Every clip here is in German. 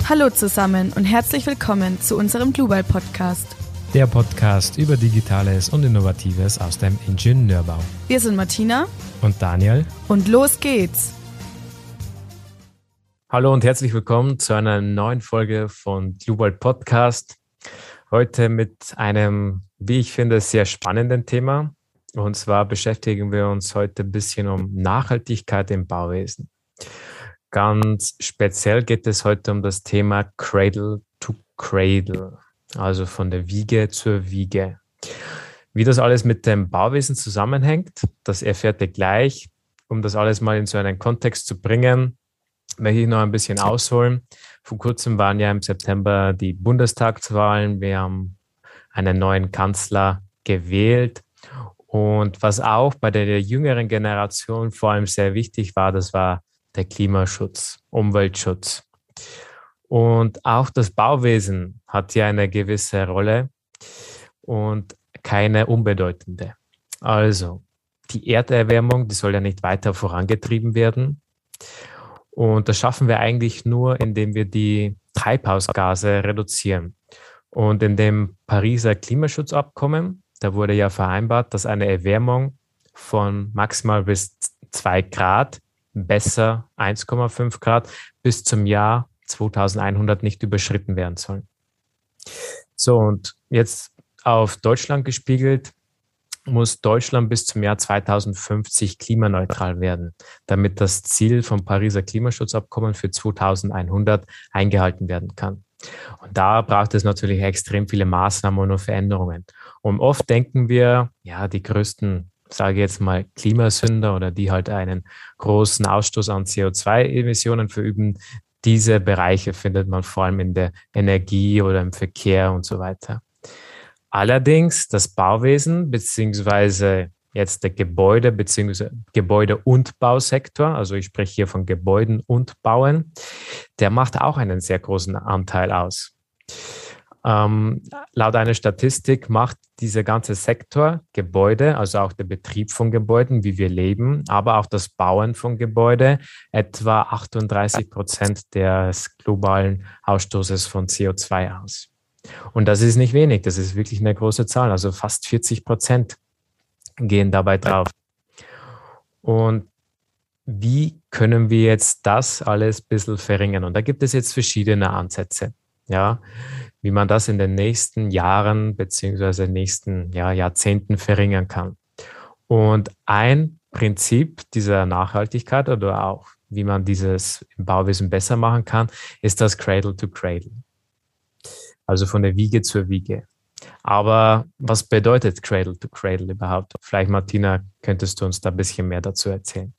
Hallo zusammen und herzlich willkommen zu unserem Global Podcast. Der Podcast über Digitales und Innovatives aus dem Ingenieurbau. Wir sind Martina und Daniel und los geht's. Hallo und herzlich willkommen zu einer neuen Folge von Global Podcast. Heute mit einem, wie ich finde, sehr spannenden Thema. Und zwar beschäftigen wir uns heute ein bisschen um Nachhaltigkeit im Bauwesen. Ganz speziell geht es heute um das Thema Cradle to Cradle, also von der Wiege zur Wiege. Wie das alles mit dem Bauwesen zusammenhängt, das erfährt ihr gleich. Um das alles mal in so einen Kontext zu bringen, möchte ich noch ein bisschen ausholen. Vor kurzem waren ja im September die Bundestagswahlen. Wir haben einen neuen Kanzler gewählt. Und was auch bei der jüngeren Generation vor allem sehr wichtig war, das war der Klimaschutz, Umweltschutz. Und auch das Bauwesen hat ja eine gewisse Rolle und keine unbedeutende. Also die Erderwärmung, die soll ja nicht weiter vorangetrieben werden. Und das schaffen wir eigentlich nur, indem wir die Treibhausgase reduzieren. Und in dem Pariser Klimaschutzabkommen, da wurde ja vereinbart, dass eine Erwärmung von maximal bis 2 Grad, besser 1,5 Grad, bis zum Jahr 2100 nicht überschritten werden sollen. So, und jetzt auf Deutschland gespiegelt, muss Deutschland bis zum Jahr 2050 klimaneutral werden, damit das Ziel vom Pariser Klimaschutzabkommen für 2100 eingehalten werden kann. Und da braucht es natürlich extrem viele Maßnahmen und Veränderungen. Und oft denken wir, ja, die größten, sage ich jetzt mal, Klimasünder oder die halt einen großen Ausstoß an CO2-Emissionen verüben, diese Bereiche findet man vor allem in der Energie oder im Verkehr und so weiter. Allerdings das Bauwesen beziehungsweise jetzt der Gebäude beziehungsweise Gebäude- und Bausektor, also ich spreche hier von Gebäuden und Bauen, der macht auch einen sehr großen Anteil aus. Laut einer Statistik macht dieser ganze Sektor Gebäude, also auch der Betrieb von Gebäuden, wie wir leben, aber auch das Bauen von Gebäude, etwa 38% des globalen Ausstoßes von CO2 aus. Und das ist nicht wenig, das ist wirklich eine große Zahl, also fast 40% gehen dabei drauf. Und wie können wir jetzt das alles ein bisschen verringern? Und da gibt es jetzt verschiedene Ansätze, ja, wie man das in den nächsten Jahren beziehungsweise nächsten Jahrzehnten verringern kann. Und ein Prinzip dieser Nachhaltigkeit oder auch wie man dieses im Bauwesen besser machen kann, ist das Cradle to Cradle. Also von der Wiege zur Wiege. Aber was bedeutet Cradle to Cradle überhaupt? Vielleicht, Martina, könntest du uns da ein bisschen mehr dazu erzählen?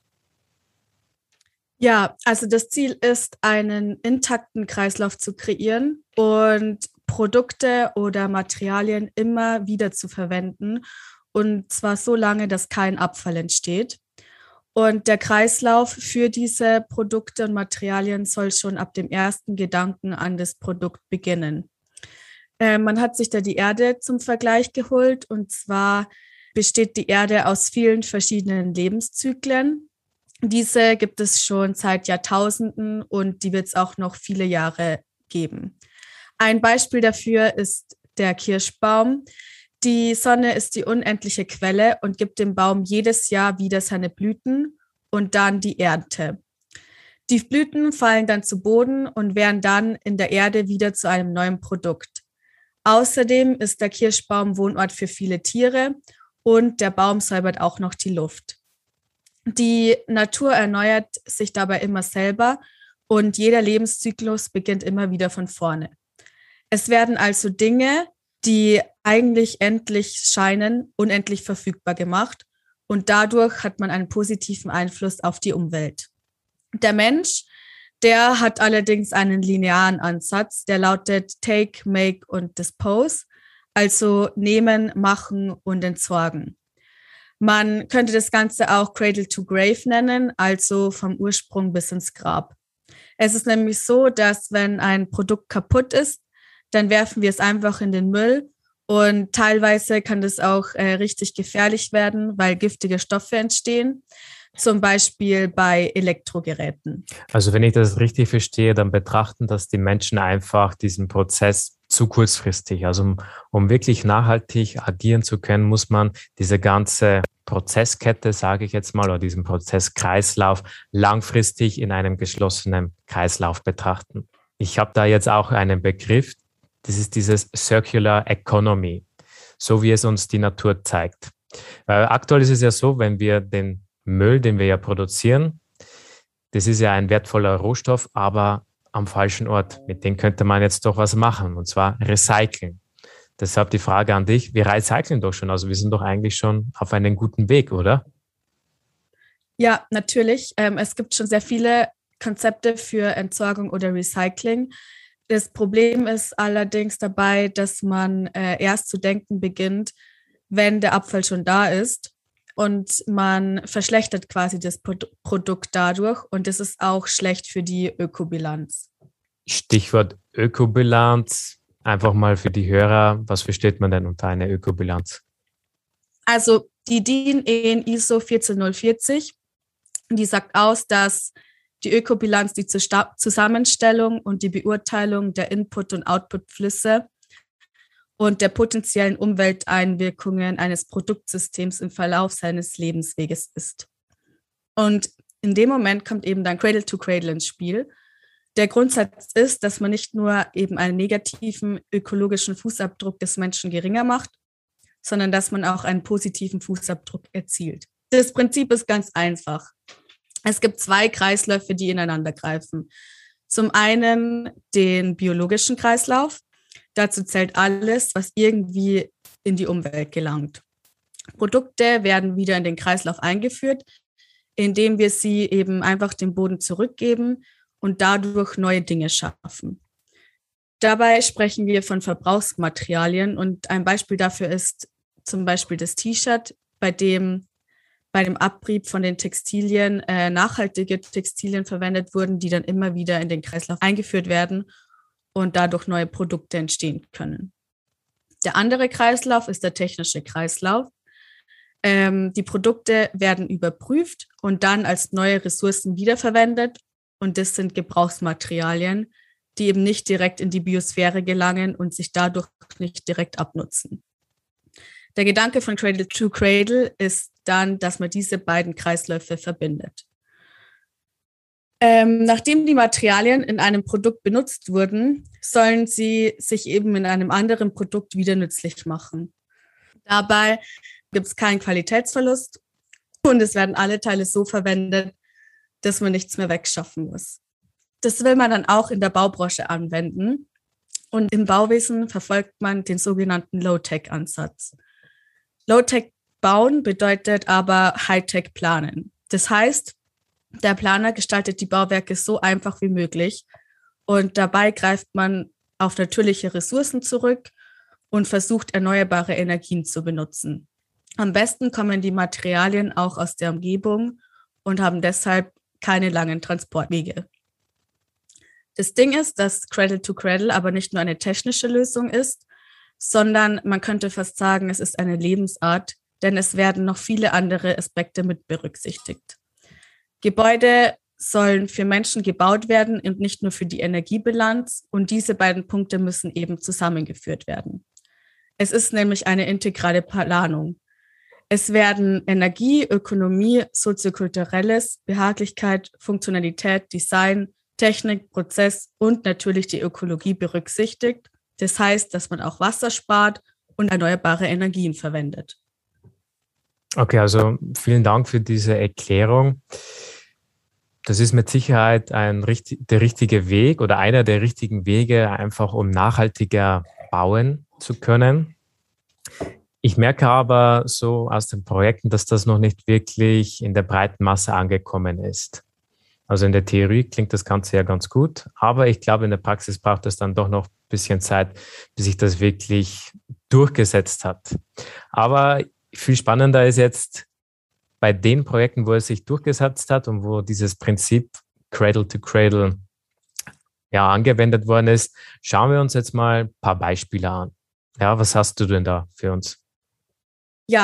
Ja, also das Ziel ist, einen intakten Kreislauf zu kreieren und Produkte oder Materialien immer wieder zu verwenden. Und zwar so lange, dass kein Abfall entsteht. Und der Kreislauf für diese Produkte und Materialien soll schon ab dem ersten Gedanken an das Produkt beginnen. Man hat sich da die Erde zum Vergleich geholt, und zwar besteht die Erde aus vielen verschiedenen Lebenszyklen. Diese gibt es schon seit Jahrtausenden und die wird es auch noch viele Jahre geben. Ein Beispiel dafür ist der Kirschbaum. Die Sonne ist die unendliche Quelle und gibt dem Baum jedes Jahr wieder seine Blüten und dann die Ernte. Die Blüten fallen dann zu Boden und werden dann in der Erde wieder zu einem neuen Produkt. Außerdem ist der Kirschbaum Wohnort für viele Tiere und der Baum säubert auch noch die Luft. Die Natur erneuert sich dabei immer selber und jeder Lebenszyklus beginnt immer wieder von vorne. Es werden also Dinge, die eigentlich endlich scheinen, unendlich verfügbar gemacht und dadurch hat man einen positiven Einfluss auf die Umwelt. Der Mensch, der hat allerdings einen linearen Ansatz, der lautet Take, Make und Dispose, also nehmen, machen und entsorgen. Man könnte das Ganze auch Cradle to Grave nennen, also vom Ursprung bis ins Grab. Es ist nämlich so, dass wenn ein Produkt kaputt ist, dann werfen wir es einfach in den Müll und teilweise kann das auch richtig gefährlich werden, weil giftige Stoffe entstehen. zum Beispiel bei Elektrogeräten. Also wenn ich das richtig verstehe, dann betrachten das die Menschen einfach diesen Prozess zu kurzfristig. Also um wirklich nachhaltig agieren zu können, muss man diese ganze Prozesskette, sage ich jetzt mal, oder diesen Prozesskreislauf langfristig in einem geschlossenen Kreislauf betrachten. Ich habe da jetzt auch einen Begriff, das ist dieses Circular Economy, so wie es uns die Natur zeigt. Aktuell ist es ja so, wenn wir den Müll, den wir ja produzieren, das ist ja ein wertvoller Rohstoff, aber am falschen Ort. Mit dem könnte man jetzt doch was machen, und zwar recyceln. Deshalb die Frage an dich, wir recyceln doch schon, also wir sind doch eigentlich schon auf einem guten Weg, oder? Ja, natürlich. Es gibt schon sehr viele Konzepte für Entsorgung oder Recycling. Das Problem ist allerdings dabei, dass man erst zu denken beginnt, wenn der Abfall schon da ist, und man verschlechtert quasi das Produkt dadurch, und das ist auch schlecht für die Ökobilanz. Stichwort Ökobilanz. Einfach mal für die Hörer, was versteht man denn unter einer Ökobilanz? Also die DIN EN ISO 14040, die sagt aus, dass die Ökobilanz die Zusammenstellung und die Beurteilung der Input- und Outputflüsse und der potenziellen Umwelteinwirkungen eines Produktsystems im Verlauf seines Lebensweges ist. Und in dem Moment kommt eben dann Cradle to Cradle ins Spiel. Der Grundsatz ist, dass man nicht nur eben einen negativen ökologischen Fußabdruck des Menschen geringer macht, sondern dass man auch einen positiven Fußabdruck erzielt. Das Prinzip ist ganz einfach. Es gibt zwei Kreisläufe, die ineinander greifen. Zum einen den biologischen Kreislauf. Dazu zählt alles, was irgendwie in die Umwelt gelangt. Produkte werden wieder in den Kreislauf eingeführt, indem wir sie eben einfach dem Boden zurückgeben und dadurch neue Dinge schaffen. Dabei sprechen wir von Verbrauchsmaterialien, und ein Beispiel dafür ist zum Beispiel das T-Shirt, bei dem Abrieb von den Textilien nachhaltige Textilien verwendet wurden, die dann immer wieder in den Kreislauf eingeführt werden und dadurch neue Produkte entstehen können. Der andere Kreislauf ist der technische Kreislauf. Die Produkte werden überprüft und dann als neue Ressourcen wiederverwendet, und das sind Gebrauchsmaterialien, die eben nicht direkt in die Biosphäre gelangen und sich dadurch nicht direkt abnutzen. Der Gedanke von Cradle to Cradle ist dann, dass man diese beiden Kreisläufe verbindet. Nachdem die Materialien in einem Produkt benutzt wurden, sollen sie sich eben in einem anderen Produkt wieder nützlich machen. Dabei gibt es keinen Qualitätsverlust und es werden alle Teile so verwendet, dass man nichts mehr wegschaffen muss. Das will man dann auch in der Baubranche anwenden, und im Bauwesen verfolgt man den sogenannten Low-Tech-Ansatz. Low-Tech bauen bedeutet aber High-Tech planen. Das heißt, der Planer gestaltet die Bauwerke so einfach wie möglich, und dabei greift man auf natürliche Ressourcen zurück und versucht, erneuerbare Energien zu benutzen. Am besten kommen die Materialien auch aus der Umgebung und haben deshalb keine langen Transportwege. Das Ding ist, dass Cradle to Cradle aber nicht nur eine technische Lösung ist, sondern man könnte fast sagen, es ist eine Lebensart, denn es werden noch viele andere Aspekte mit berücksichtigt. Gebäude sollen für Menschen gebaut werden und nicht nur für die Energiebilanz, und diese beiden Punkte müssen eben zusammengeführt werden. Es ist nämlich eine integrale Planung. Es werden Energie, Ökonomie, soziokulturelles, Behaglichkeit, Funktionalität, Design, Technik, Prozess und natürlich die Ökologie berücksichtigt. Das heißt, dass man auch Wasser spart und erneuerbare Energien verwendet. Okay, also vielen Dank für diese Erklärung. Das ist mit Sicherheit der richtige Weg oder einer der richtigen Wege, einfach um nachhaltiger bauen zu können. Ich merke aber so aus den Projekten, dass das noch nicht wirklich in der breiten Masse angekommen ist. Also in der Theorie klingt das Ganze ja ganz gut, aber ich glaube, in der Praxis braucht es dann doch noch ein bisschen Zeit, bis sich das wirklich durchgesetzt hat. Aber viel spannender ist jetzt bei den Projekten, wo es sich durchgesetzt hat und wo dieses Prinzip Cradle to Cradle ja angewendet worden ist, schauen wir uns jetzt mal ein paar Beispiele an. Ja, was hast du denn da für uns? Ja,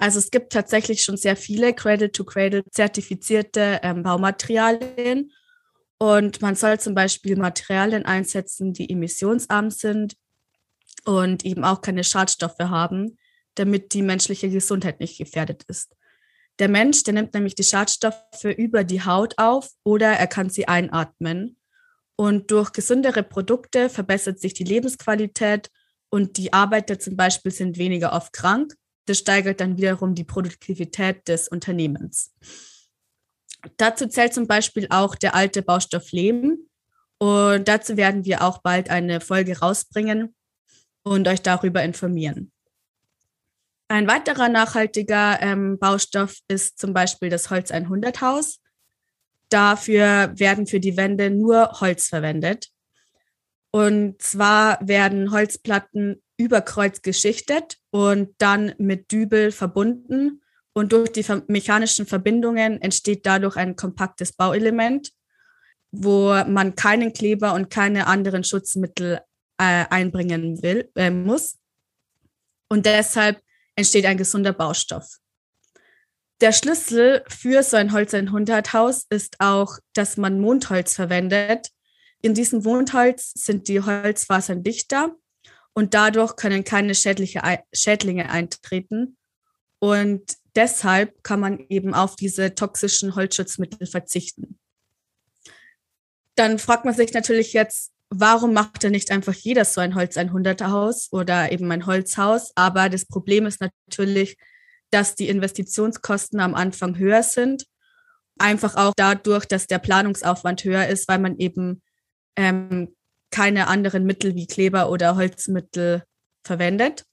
Also es gibt tatsächlich schon sehr viele Cradle-to-Cradle zertifizierte Baumaterialien. Und man soll zum Beispiel Materialien einsetzen, die emissionsarm sind und eben auch keine Schadstoffe haben, damit die menschliche Gesundheit nicht gefährdet ist. Der Mensch, der nimmt nämlich die Schadstoffe über die Haut auf oder er kann sie einatmen. Und durch gesündere Produkte verbessert sich die Lebensqualität und die Arbeiter zum Beispiel sind weniger oft krank. Das steigert dann wiederum die Produktivität des Unternehmens. Dazu zählt zum Beispiel auch der alte Baustoff Lehm. Und dazu werden wir auch bald eine Folge rausbringen und euch darüber informieren. Ein weiterer nachhaltiger Baustoff ist zum Beispiel das Holz-100-Haus. Dafür werden für die Wände nur Holz verwendet. Und zwar werden Holzplatten über Kreuz geschichtet und dann mit Dübel verbunden. Und durch die mechanischen Verbindungen entsteht dadurch ein kompaktes Bauelement, wo man keinen Kleber und keine anderen Schutzmittel einbringen muss. Und deshalb entsteht ein gesunder Baustoff. Der Schlüssel für so ein Holz-100-Haus ist auch, dass man Mondholz verwendet. In diesem Mondholz sind die Holzfasern dichter und dadurch können keine Schädlinge eintreten. Und deshalb kann man eben auf diese toxischen Holzschutzmittel verzichten. Dann fragt man sich natürlich jetzt, warum macht denn nicht einfach jeder so ein Holz-100-Haus oder eben ein Holzhaus? Aber das Problem ist natürlich, dass die Investitionskosten am Anfang höher sind. Einfach auch dadurch, dass der Planungsaufwand höher ist, weil man eben keine anderen Mittel wie Kleber oder Holzmittel verwendet.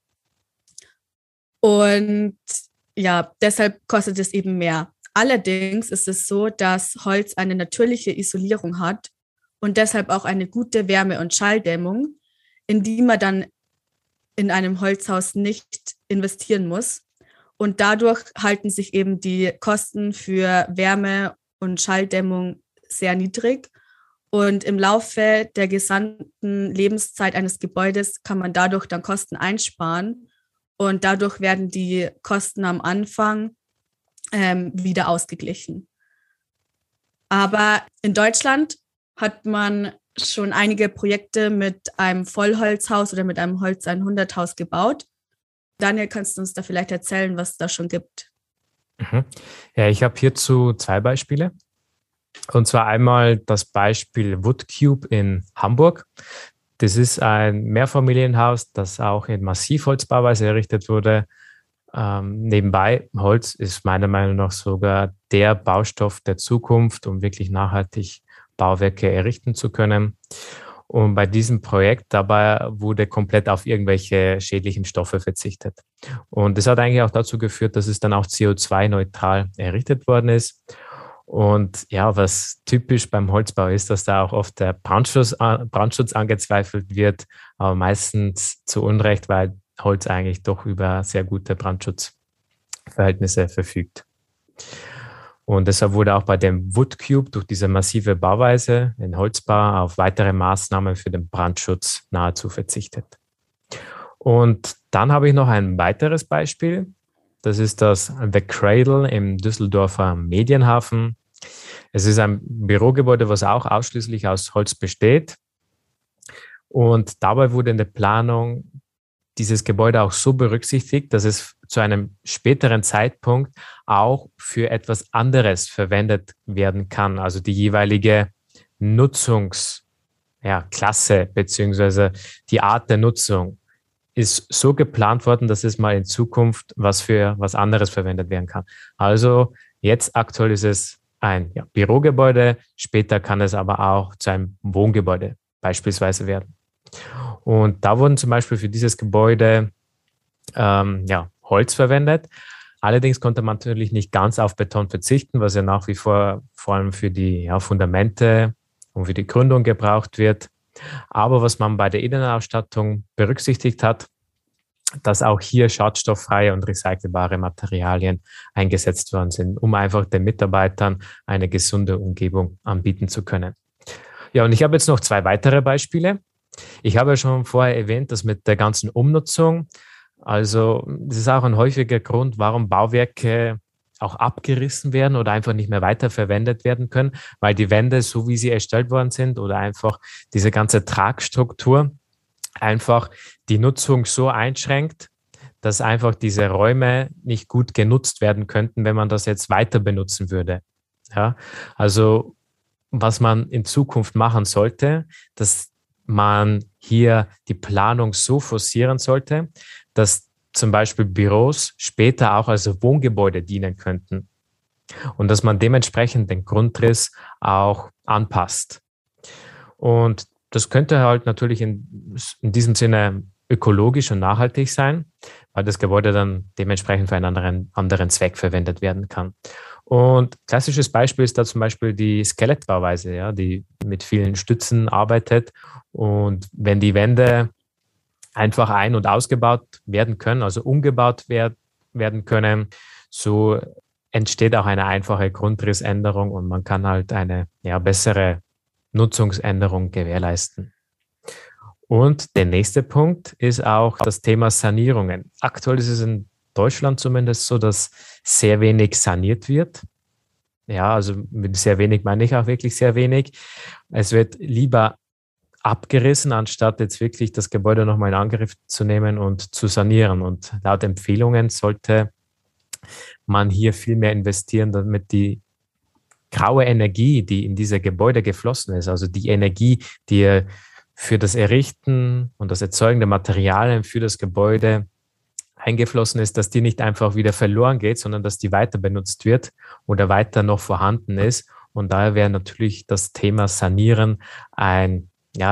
Und ja, deshalb kostet es eben mehr. Allerdings ist es so, dass Holz eine natürliche Isolierung hat und deshalb auch eine gute Wärme- und Schalldämmung, in die man dann in einem Holzhaus nicht investieren muss. Und dadurch halten sich eben die Kosten für Wärme- und Schalldämmung sehr niedrig. Und im Laufe der gesamten Lebenszeit eines Gebäudes kann man dadurch dann Kosten einsparen. Und dadurch werden die Kosten am Anfang wieder ausgeglichen. Aber in Deutschland hat man schon einige Projekte mit einem Vollholzhaus oder mit einem Holz-100-Haus gebaut. Daniel, kannst du uns da vielleicht erzählen, was es da schon gibt? Ja, ich habe hierzu zwei Beispiele. Und zwar einmal das Beispiel Woodcube in Hamburg. Das ist ein Mehrfamilienhaus, das auch in Massivholzbauweise errichtet wurde. Nebenbei, Holz ist meiner Meinung nach sogar der Baustoff der Zukunft, um wirklich nachhaltig Bauwerke errichten zu können. Und bei diesem Projekt dabei wurde komplett auf irgendwelche schädlichen Stoffe verzichtet. Und das hat eigentlich auch dazu geführt, dass es dann auch CO2-neutral errichtet worden ist. Und ja, was typisch beim Holzbau ist, dass da auch oft der Brandschutz angezweifelt wird, aber meistens zu Unrecht, weil Holz eigentlich doch über sehr gute Brandschutzverhältnisse verfügt. Und deshalb wurde auch bei dem Woodcube durch diese massive Bauweise in Holzbau auf weitere Maßnahmen für den Brandschutz nahezu verzichtet. Und dann habe ich noch ein weiteres Beispiel. Das ist das The Cradle im Düsseldorfer Medienhafen. Es ist ein Bürogebäude, was auch ausschließlich aus Holz besteht. Und dabei wurde in der Planung dieses Gebäude auch so berücksichtigt, dass es zu einem späteren Zeitpunkt auch für etwas anderes verwendet werden kann. Also die jeweilige Nutzungsklasse beziehungsweise die Art der Nutzung ist so geplant worden, dass es mal in Zukunft für was anderes verwendet werden kann. Also jetzt aktuell ist es ein Bürogebäude, später kann es aber auch zu einem Wohngebäude beispielsweise werden. Und da wurden zum Beispiel für dieses Gebäude Holz verwendet. Allerdings konnte man natürlich nicht ganz auf Beton verzichten, was ja nach wie vor allem für die Fundamente und für die Gründung gebraucht wird. Aber was man bei der Innenausstattung berücksichtigt hat, dass auch hier schadstofffreie und recycelbare Materialien eingesetzt worden sind, um einfach den Mitarbeitern eine gesunde Umgebung anbieten zu können. Ja, und ich habe jetzt noch zwei weitere Beispiele. Ich habe ja schon vorher erwähnt, dass mit der ganzen Umnutzung Also das ist auch ein häufiger Grund, warum Bauwerke auch abgerissen werden oder einfach nicht mehr weiterverwendet werden können, weil die Wände, so wie sie erstellt worden sind oder einfach diese ganze Tragstruktur einfach die Nutzung so einschränkt, dass einfach diese Räume nicht gut genutzt werden könnten, wenn man das jetzt weiter benutzen würde. Ja, also was man in Zukunft machen sollte, dass man hier die Planung so forcieren sollte, dass zum Beispiel Büros später auch als Wohngebäude dienen könnten und dass man dementsprechend den Grundriss auch anpasst. Und das könnte halt natürlich in diesem Sinne ökologisch und nachhaltig sein, weil das Gebäude dann dementsprechend für einen anderen Zweck verwendet werden kann. Und klassisches Beispiel ist da zum Beispiel die Skelettbauweise, ja, die mit vielen Stützen arbeitet. Und wenn die Wände einfach ein- und ausgebaut werden können, also umgebaut werden können, so entsteht auch eine einfache Grundrissänderung und man kann halt eine bessere Nutzungsänderung gewährleisten. Und der nächste Punkt ist auch das Thema Sanierungen. Aktuell ist es in Deutschland zumindest so, dass sehr wenig saniert wird. Ja, also mit sehr wenig meine ich auch wirklich sehr wenig. Es wird lieber abgerissen, anstatt jetzt wirklich das Gebäude nochmal in Angriff zu nehmen und zu sanieren. Und laut Empfehlungen sollte man hier viel mehr investieren, damit die graue Energie, die in diese Gebäude geflossen ist, also die Energie, die für das Errichten und das Erzeugen der Materialien für das Gebäude eingeflossen ist, dass die nicht einfach wieder verloren geht, sondern dass die weiter benutzt wird oder weiter noch vorhanden ist. Und daher wäre natürlich das Thema Sanieren ein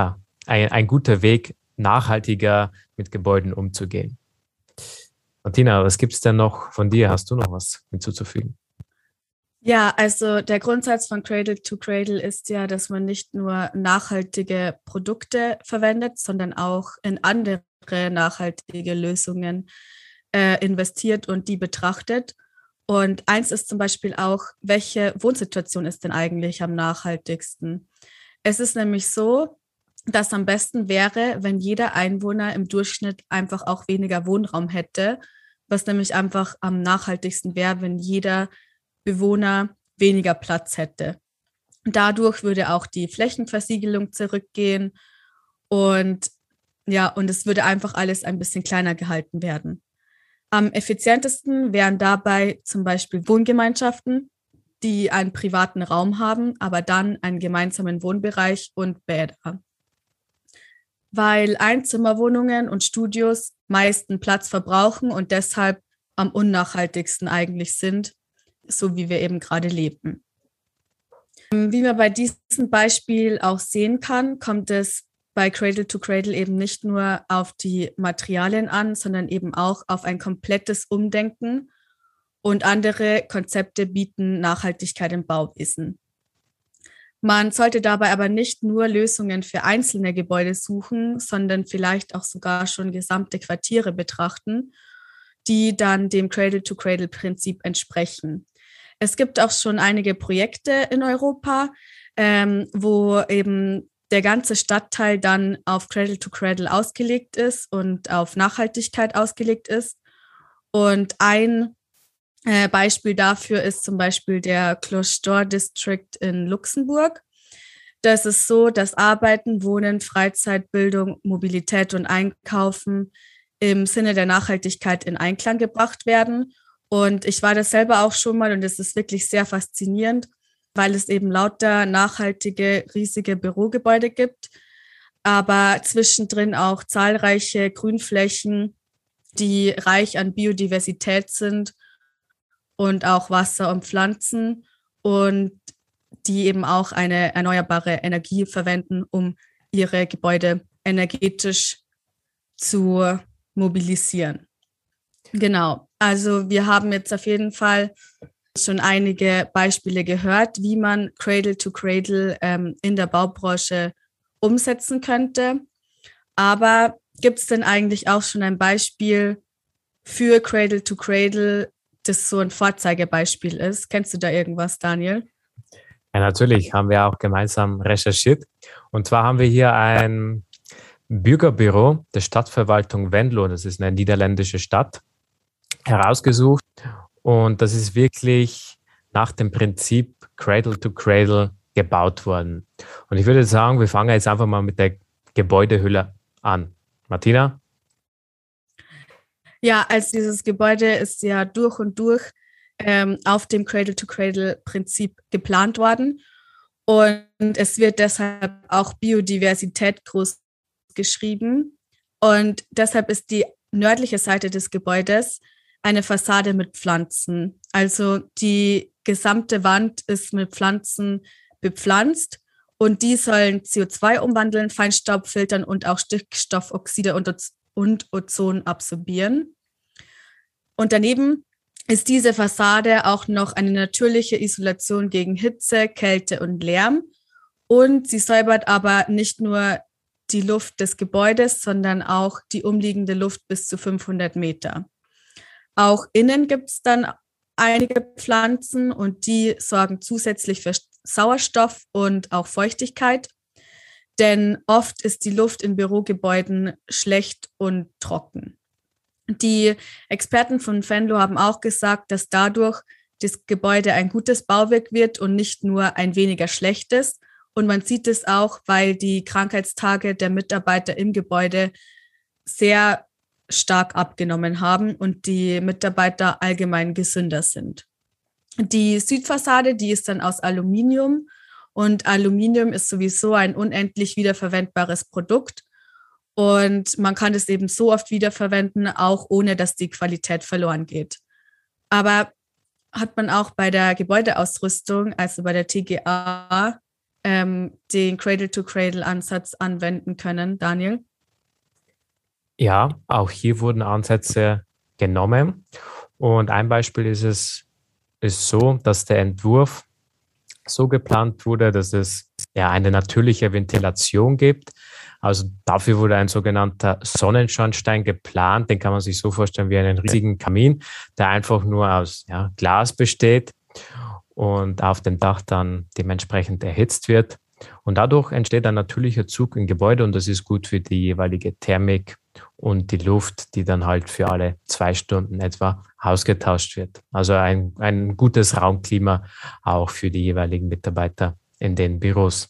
guter Weg, nachhaltiger mit Gebäuden umzugehen. Martina, was gibt es denn noch von dir? Hast du noch was hinzuzufügen? Ja, also der Grundsatz von Cradle to Cradle ist ja, dass man nicht nur nachhaltige Produkte verwendet, sondern auch in andere nachhaltige Lösungen investiert und die betrachtet. Und eins ist zum Beispiel auch, welche Wohnsituation ist denn eigentlich am nachhaltigsten? Es ist nämlich so, dass am besten wäre, wenn jeder Einwohner im Durchschnitt einfach auch weniger Wohnraum hätte, was nämlich einfach am nachhaltigsten wäre, wenn jeder Bewohner weniger Platz hätte. Dadurch würde auch die Flächenversiegelung zurückgehen und es würde einfach alles ein bisschen kleiner gehalten werden. Am effizientesten wären dabei zum Beispiel Wohngemeinschaften, die einen privaten Raum haben, aber dann einen gemeinsamen Wohnbereich und Bäder. Weil Einzimmerwohnungen und Studios meisten Platz verbrauchen und deshalb am unnachhaltigsten eigentlich sind, so wie wir eben gerade leben. Wie man bei diesem Beispiel auch sehen kann, kommt es bei Cradle to Cradle eben nicht nur auf die Materialien an, sondern eben auch auf ein komplettes Umdenken, und andere Konzepte bieten Nachhaltigkeit im Bauwesen. Man sollte dabei aber nicht nur Lösungen für einzelne Gebäude suchen, sondern vielleicht auch sogar schon gesamte Quartiere betrachten, die dann dem Cradle-to-Cradle-Prinzip entsprechen. Es gibt auch schon einige Projekte in Europa, wo eben der ganze Stadtteil dann auf Cradle-to-Cradle ausgelegt ist und auf Nachhaltigkeit ausgelegt ist. Und ein Beispiel dafür ist zum Beispiel der Cloche District in Luxemburg. Das ist so, dass Arbeiten, Wohnen, Freizeit, Bildung, Mobilität und Einkaufen im Sinne der Nachhaltigkeit in Einklang gebracht werden. Und ich war das selber auch schon mal und es ist wirklich sehr faszinierend, weil es eben lauter nachhaltige, riesige Bürogebäude gibt, aber zwischendrin auch zahlreiche Grünflächen, die reich an Biodiversität sind und auch Wasser und Pflanzen und die eben auch eine erneuerbare Energie verwenden, um ihre Gebäude energetisch zu mobilisieren. Genau, also wir haben jetzt auf jeden Fall schon einige Beispiele gehört, wie man Cradle to Cradle in der Baubranche umsetzen könnte. Aber gibt es denn eigentlich auch schon ein Beispiel für Cradle to Cradle, das so ein Vorzeigebeispiel ist? Kennst du da irgendwas, Daniel? Ja, natürlich haben wir auch gemeinsam recherchiert. Und zwar haben wir hier ein Bürgerbüro der Stadtverwaltung Venlo, das ist eine niederländische Stadt, herausgesucht. Und das ist wirklich nach dem Prinzip Cradle to Cradle gebaut worden. Und ich würde sagen, wir fangen jetzt einfach mal mit der Gebäudehülle an. Martina? Ja, also dieses Gebäude ist ja durch und durch auf dem Cradle-to-Cradle-Prinzip geplant worden. Und es wird deshalb auch Biodiversität groß geschrieben. Und deshalb ist die nördliche Seite des Gebäudes eine Fassade mit Pflanzen. Also die gesamte Wand ist mit Pflanzen bepflanzt und die sollen CO2 umwandeln, Feinstaub filtern und auch Stickstoffoxide und Ozon absorbieren. Und daneben ist diese Fassade auch noch eine natürliche Isolation gegen Hitze, Kälte und Lärm. Und sie säubert aber nicht nur die Luft des Gebäudes, sondern auch die umliegende Luft bis zu 500 Meter. Auch innen gibt es dann einige Pflanzen und die sorgen zusätzlich für Sauerstoff und auch Feuchtigkeit. Denn oft ist die Luft in Bürogebäuden schlecht und trocken. Die Experten von Venlo haben auch gesagt, dass dadurch das Gebäude ein gutes Bauwerk wird und nicht nur ein weniger schlechtes. Und man sieht es auch, weil die Krankheitstage der Mitarbeiter im Gebäude sehr stark abgenommen haben und die Mitarbeiter allgemein gesünder sind. Die Südfassade, die ist dann aus Aluminium und Aluminium ist sowieso ein unendlich wiederverwendbares Produkt. Und man kann es eben so oft wiederverwenden, auch ohne dass die Qualität verloren geht. Aber hat man auch bei der Gebäudeausrüstung, also bei der TGA, den Cradle-to-Cradle-Ansatz anwenden können, Daniel? Ja, auch hier wurden Ansätze genommen. Und ein Beispiel ist so, dass der Entwurf so geplant wurde, dass es ja eine natürliche Ventilation gibt. Also dafür wurde ein sogenannter Sonnenschornstein geplant. Den kann man sich so vorstellen wie einen riesigen Kamin, der einfach nur aus Glas besteht und auf dem Dach dann dementsprechend erhitzt wird. Und dadurch entsteht ein natürlicher Zug im Gebäude und das ist gut für die jeweilige Thermik und die Luft, die dann halt für alle 2 Stunden etwa ausgetauscht wird. Also ein gutes Raumklima auch für die jeweiligen Mitarbeiter in den Büros.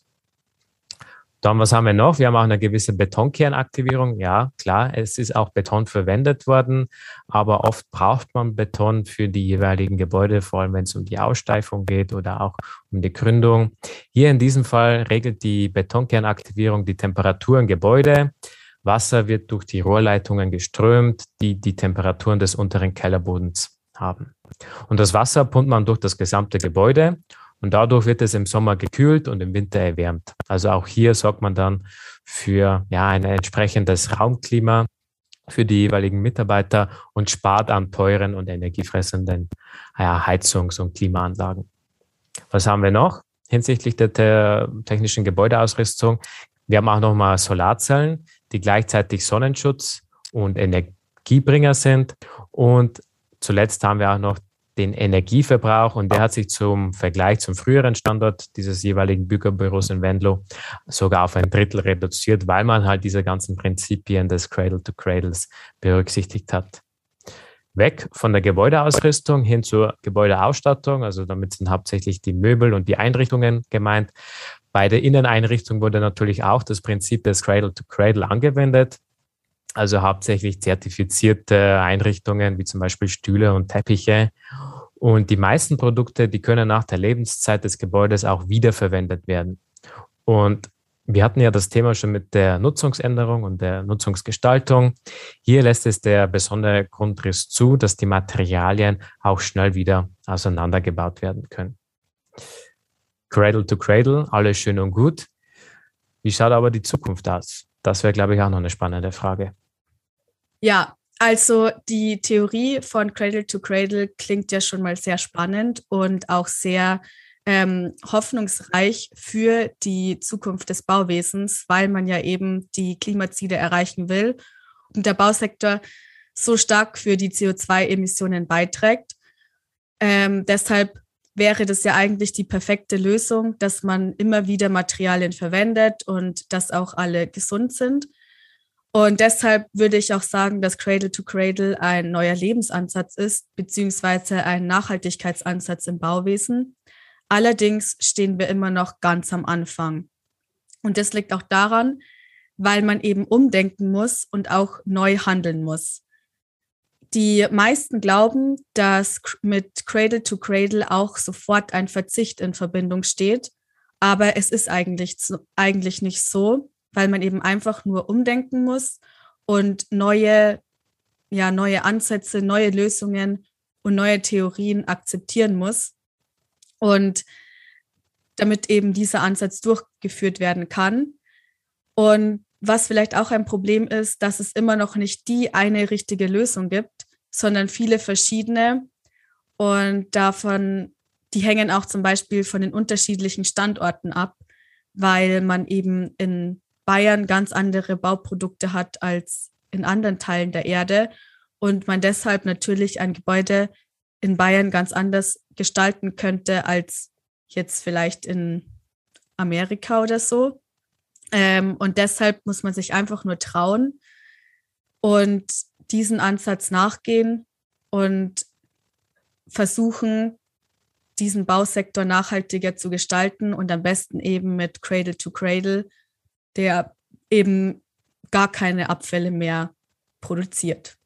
Dann, was haben wir noch? Wir haben auch eine gewisse Betonkernaktivierung. Ja, klar, es ist auch Beton verwendet worden, aber oft braucht man Beton für die jeweiligen Gebäude, vor allem wenn es um die Aussteifung geht oder auch um die Gründung. Hier in diesem Fall regelt die Betonkernaktivierung die Temperatur im Gebäude. Wasser wird durch die Rohrleitungen geströmt, die die Temperaturen des unteren Kellerbodens haben. Und das Wasser pumpt man durch das gesamte Gebäude. Und dadurch wird es im Sommer gekühlt und im Winter erwärmt. Also auch hier sorgt man dann für ein entsprechendes Raumklima für die jeweiligen Mitarbeiter und spart an teuren und energiefressenden Heizungs- und Klimaanlagen. Was haben wir noch hinsichtlich der technischen Gebäudeausrüstung? Wir haben auch nochmal Solarzellen, die gleichzeitig Sonnenschutz und Energiebringer sind. Und zuletzt haben wir auch noch den Energieverbrauch und der hat sich zum Vergleich zum früheren Standort dieses jeweiligen Bürgerbüros in Venlo sogar auf 1/3 reduziert, weil man halt diese ganzen Prinzipien des Cradle-to-Cradles berücksichtigt hat. Weg von der Gebäudeausrüstung hin zur Gebäudeausstattung, also damit sind hauptsächlich die Möbel und die Einrichtungen gemeint. Bei der Inneneinrichtung wurde natürlich auch das Prinzip des Cradle-to-Cradle angewendet. Also hauptsächlich zertifizierte Einrichtungen wie zum Beispiel Stühle und Teppiche. Und die meisten Produkte, die können nach der Lebenszeit des Gebäudes auch wiederverwendet werden. Und wir hatten ja das Thema schon mit der Nutzungsänderung und der Nutzungsgestaltung. Hier lässt es der besondere Grundriss zu, dass die Materialien auch schnell wieder auseinandergebaut werden können. Cradle to Cradle, alles schön und gut. Wie schaut aber die Zukunft aus? Das wäre, glaube ich, auch noch eine spannende Frage. Ja, also die Theorie von Cradle to Cradle klingt ja schon mal sehr spannend und auch sehr hoffnungsreich für die Zukunft des Bauwesens, weil man ja eben die Klimaziele erreichen will und der Bausektor so stark für die CO2-Emissionen beiträgt. Deshalb wäre das ja eigentlich die perfekte Lösung, dass man immer wieder Materialien verwendet und dass auch alle gesund sind. Und deshalb würde ich auch sagen, dass Cradle to Cradle ein neuer Lebensansatz ist, beziehungsweise ein Nachhaltigkeitsansatz im Bauwesen. Allerdings stehen wir immer noch ganz am Anfang. Und das liegt auch daran, weil man eben umdenken muss und auch neu handeln muss. Die meisten glauben, dass mit Cradle to Cradle auch sofort ein Verzicht in Verbindung steht. Aber es ist eigentlich nicht so, weil man eben einfach nur umdenken muss und neue Ansätze, neue Lösungen und neue Theorien akzeptieren muss. Und damit eben dieser Ansatz durchgeführt werden kann. Und was vielleicht auch ein Problem ist, dass es immer noch nicht die eine richtige Lösung gibt, sondern viele verschiedene. Und die hängen auch zum Beispiel von den unterschiedlichen Standorten ab, weil man eben in Bayern ganz andere Bauprodukte hat als in anderen Teilen der Erde und man deshalb natürlich ein Gebäude in Bayern ganz anders gestalten könnte als jetzt vielleicht in Amerika oder so. Und deshalb muss man sich einfach nur trauen und diesen Ansatz nachgehen und versuchen, diesen Bausektor nachhaltiger zu gestalten und am besten eben mit Cradle to Cradle, der eben gar keine Abfälle mehr produziert.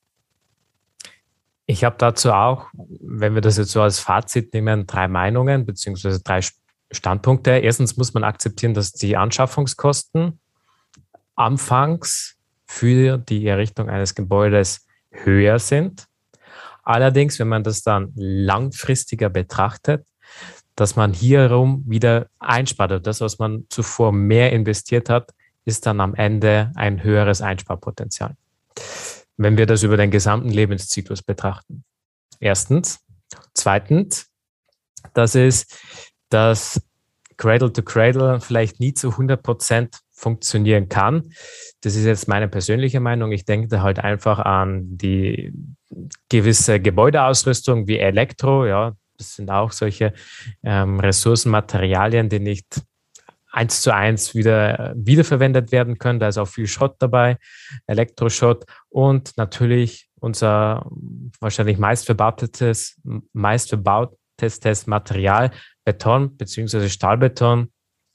Ich habe dazu auch, wenn wir das jetzt so als Fazit nehmen, 3 Meinungen beziehungsweise 3 Standpunkte. Erstens muss man akzeptieren, dass die Anschaffungskosten anfangs für die Errichtung eines Gebäudes höher sind. Allerdings, wenn man das dann langfristiger betrachtet, dass man hierum wieder einspart. Und das, was man zuvor mehr investiert hat, ist dann am Ende ein höheres Einsparpotenzial. Wenn wir das über den gesamten Lebenszyklus betrachten. Erstens. Zweitens, das ist, dass Cradle to Cradle vielleicht nie zu 100% funktionieren kann. Das ist jetzt meine persönliche Meinung. Ich denke da halt einfach an die gewisse Gebäudeausrüstung wie Elektro, ja, das sind auch solche Ressourcen, Materialien, die nicht 1:1 wiederverwendet werden können. Da ist auch viel Schrott dabei, Elektroschrott und natürlich unser wahrscheinlich meistverbautestes Material, Beton bzw. Stahlbeton.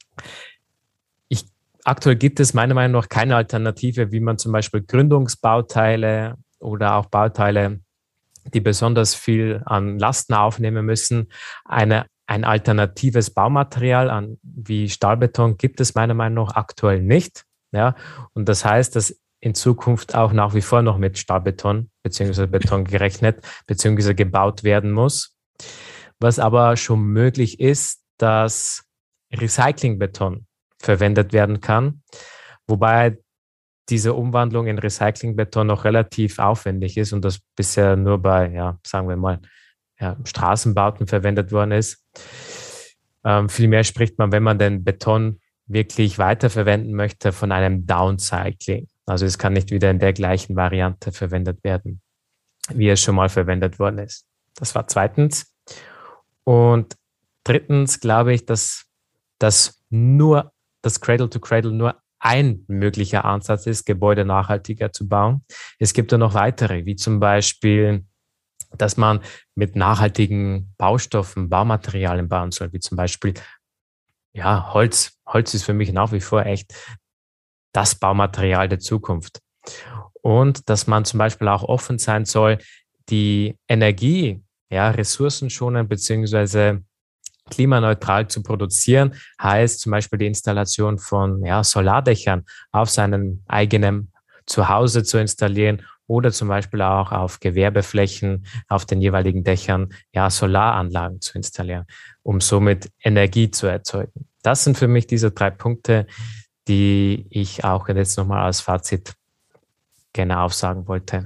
Aktuell gibt es meiner Meinung nach keine Alternative, wie man zum Beispiel Gründungsbauteile oder auch Bauteile, die besonders viel an Lasten aufnehmen müssen, ein alternatives Baumaterial wie Stahlbeton gibt es meiner Meinung nach aktuell nicht. Ja? Und das heißt, dass in Zukunft auch nach wie vor noch mit Stahlbeton bzw. Beton gerechnet bzw. gebaut werden muss. Was aber schon möglich ist, dass Recyclingbeton verwendet werden kann, wobei diese Umwandlung in Recyclingbeton noch relativ aufwendig ist und das bisher nur bei, ja, sagen wir mal, Straßenbauten verwendet worden ist. Vielmehr spricht man, wenn man den Beton wirklich weiterverwenden möchte, von einem Downcycling. Also es kann nicht wieder in der gleichen Variante verwendet werden, wie es schon mal verwendet worden ist. Das war zweitens. Und drittens glaube ich, dass das Cradle to Cradle nur ein möglicher Ansatz ist, Gebäude nachhaltiger zu bauen. Es gibt ja noch weitere, wie zum Beispiel, dass man mit nachhaltigen Baustoffen, Baumaterialien bauen soll, wie zum Beispiel, ja, Holz. Holz ist für mich nach wie vor echt das Baumaterial der Zukunft. Und dass man zum Beispiel auch offen sein soll, die Energie, ja, ressourcenschonend beziehungsweise klimaneutral zu produzieren, heißt zum Beispiel die Installation von Solardächern auf seinem eigenen Zuhause zu installieren oder zum Beispiel auch auf Gewerbeflächen, auf den jeweiligen Dächern, Solaranlagen zu installieren, um somit Energie zu erzeugen. Das sind für mich diese 3 Punkte, die ich auch jetzt nochmal als Fazit gerne aufsagen wollte.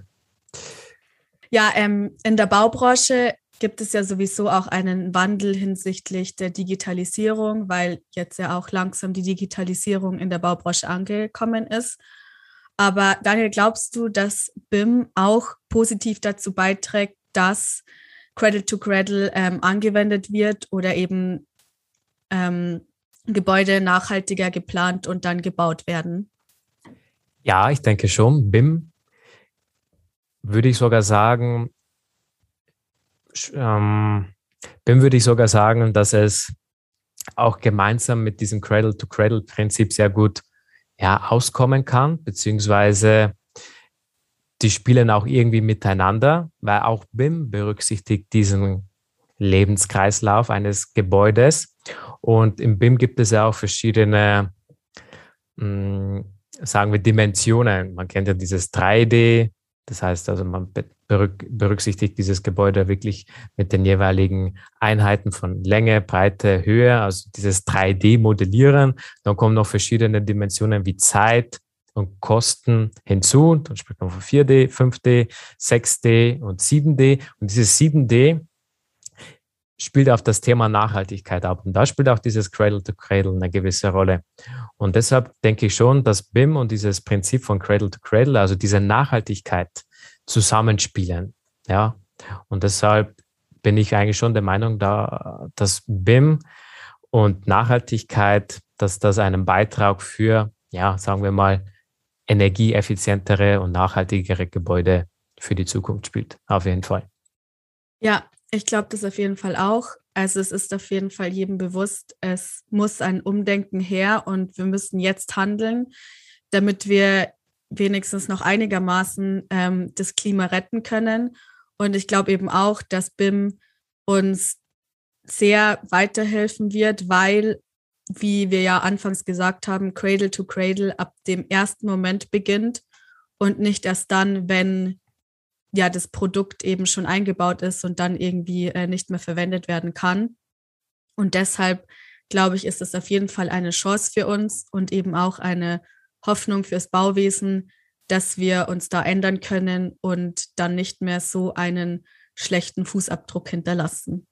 Ja, in der Baubranche gibt es ja sowieso auch einen Wandel hinsichtlich der Digitalisierung, weil jetzt ja auch langsam die Digitalisierung in der Baubranche angekommen ist. Aber Daniel, glaubst du, dass BIM auch positiv dazu beiträgt, dass Cradle to Cradle angewendet wird oder eben Gebäude nachhaltiger geplant und dann gebaut werden? Ja, ich denke schon. BIM würde ich sogar sagen, dass es auch gemeinsam mit diesem Cradle-to-Cradle-Prinzip sehr gut auskommen kann, beziehungsweise die spielen auch irgendwie miteinander, weil auch BIM berücksichtigt diesen Lebenskreislauf eines Gebäudes. Und im BIM gibt es ja auch verschiedene, sagen wir, Dimensionen. Man kennt ja dieses 3D, das heißt also, man berücksichtigt dieses Gebäude wirklich mit den jeweiligen Einheiten von Länge, Breite, Höhe, also dieses 3D-Modellieren. Dann kommen noch verschiedene Dimensionen wie Zeit und Kosten hinzu. Dann spricht man von 4D, 5D, 6D und 7D. Und dieses 7D spielt auf das Thema Nachhaltigkeit ab. Und da spielt auch dieses Cradle-to-Cradle eine gewisse Rolle. Und deshalb denke ich schon, dass BIM und dieses Prinzip von Cradle-to-Cradle, also diese Nachhaltigkeit, zusammenspielen. Ja, und deshalb bin ich eigentlich schon der Meinung, dass BIM und Nachhaltigkeit, dass das einen Beitrag für, sagen wir mal, energieeffizientere und nachhaltigere Gebäude für die Zukunft spielt. Auf jeden Fall. Ja, ich glaube das auf jeden Fall auch. Also es ist auf jeden Fall jedem bewusst, es muss ein Umdenken her und wir müssen jetzt handeln, damit wir wenigstens noch einigermaßen das Klima retten können. Und ich glaube eben auch, dass BIM uns sehr weiterhelfen wird, weil, wie wir ja anfangs gesagt haben, Cradle to Cradle ab dem ersten Moment beginnt und nicht erst dann, wenn das Produkt eben schon eingebaut ist und dann irgendwie nicht mehr verwendet werden kann. Und deshalb, glaube ich, ist es auf jeden Fall eine Chance für uns und eben auch eine Hoffnung fürs Bauwesen, dass wir uns da ändern können und dann nicht mehr so einen schlechten Fußabdruck hinterlassen.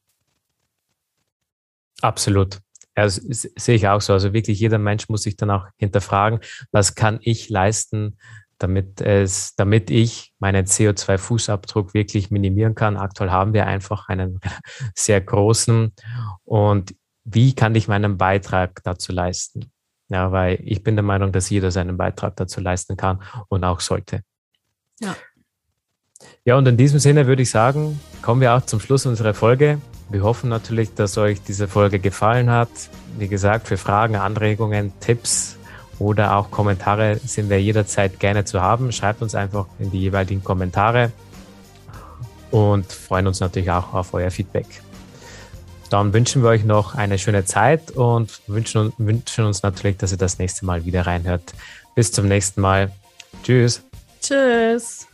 Absolut. Ja, das sehe ich auch so. Also wirklich jeder Mensch muss sich dann auch hinterfragen, was kann ich leisten, damit ich meinen CO2-Fußabdruck wirklich minimieren kann. Aktuell haben wir einfach einen sehr großen. Und wie kann ich meinen Beitrag dazu leisten? Ja, weil ich bin der Meinung, dass jeder seinen Beitrag dazu leisten kann und auch sollte. Ja. Ja, und in diesem Sinne würde ich sagen, kommen wir auch zum Schluss unserer Folge. Wir hoffen natürlich, dass euch diese Folge gefallen hat. Wie gesagt, für Fragen, Anregungen, Tipps oder auch Kommentare sind wir jederzeit gerne zu haben. Schreibt uns einfach in die jeweiligen Kommentare und freuen uns natürlich auch auf euer Feedback. Dann wünschen wir euch noch eine schöne Zeit und wünschen uns natürlich, dass ihr das nächste Mal wieder reinhört. Bis zum nächsten Mal. Tschüss. Tschüss.